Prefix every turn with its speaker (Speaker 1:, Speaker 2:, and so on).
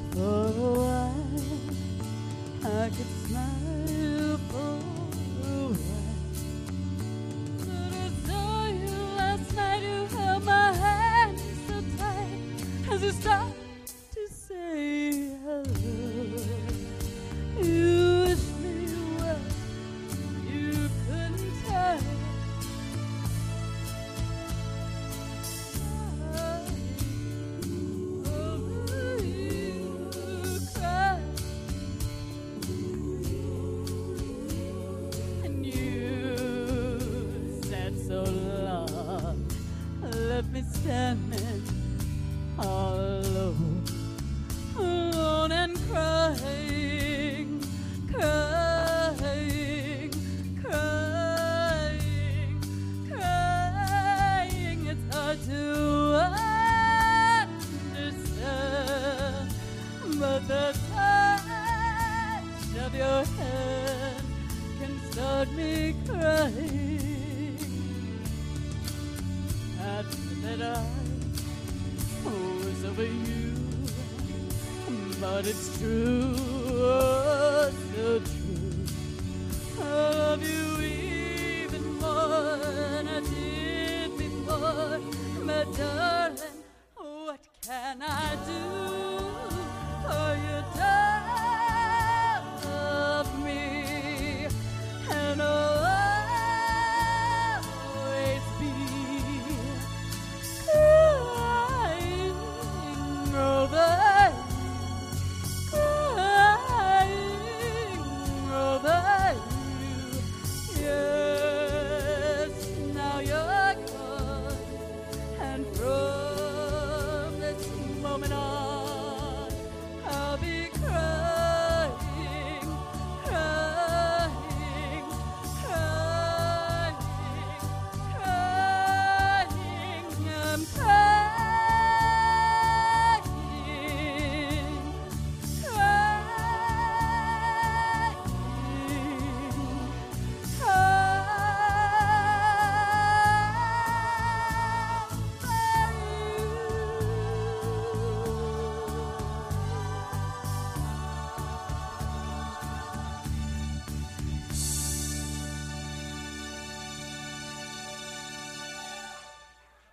Speaker 1: For a while I could smile for a while. But I saw you last night, you held my hand so tight as you stopped to say hello. You wished me well, you couldn't tell. So long, left me standing all alone, alone and crying, crying, crying, crying. It's hard to understand, but the touch of your hand can start me crying. That I was over you, but it's true, oh, so true. I love you even more than I did before, my darling.